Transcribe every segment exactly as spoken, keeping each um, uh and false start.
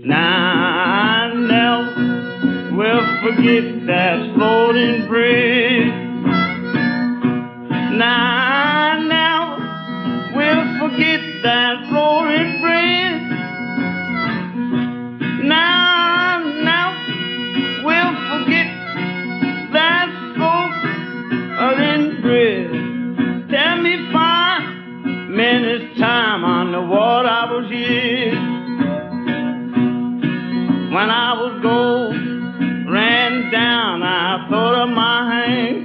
Now I never will forget that floating bridge. Now I never will forget that floating bridge. Now I never will forget that floating bridge. Tell me five minutes time on the water I was here. When I was gold, ran down, I thought of my hand.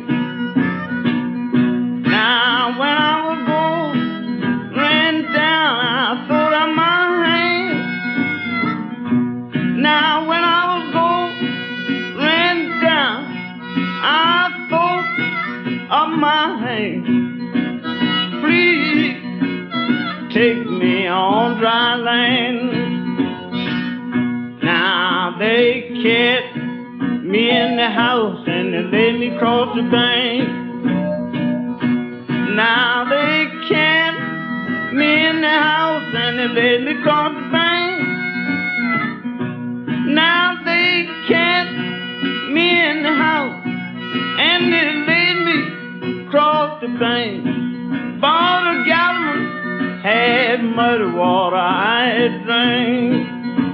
Now when I was gold, ran down, I thought of my hand. Now when I was gold, ran down, I thought of my hand. Please take me on dry land. Now they kept me in the house and they laid me across the bank. Now they kept me in the house and they laid me across the bank. Now they kept me in the house and they laid me across the bank. For the gallon had muddy water I had drank.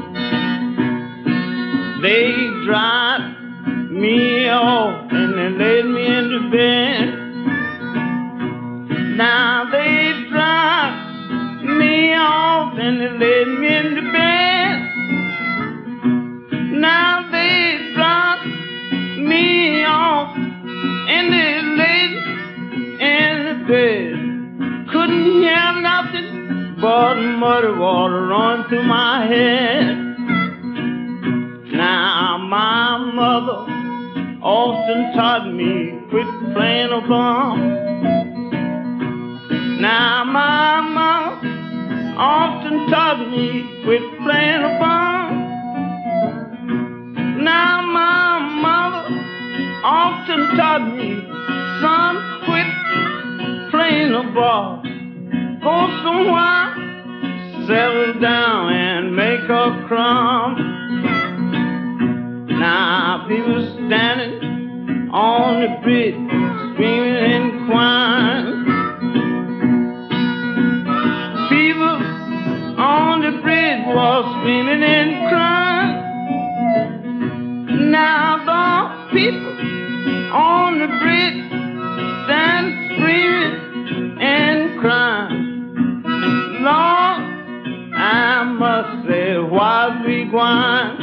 They dropped me off and they laid me in the bed. Now they dropped me off and they laid me in the bed. Now they dropped me off and they laid me in the bed. Couldn't hear nothing but muddy water running through my head. Now my mother often taught me quit playing a bum. Now my mama often taught me quit playing a bum. Now my mother often taught me, son, quit playing a ball. Go somewhere, settle down and make a crumb. Now people standing on the bridge, screaming and crying. People on the bridge was screaming and crying. Now the people on the bridge stand screaming and crying. Lord, I must say, why we grind?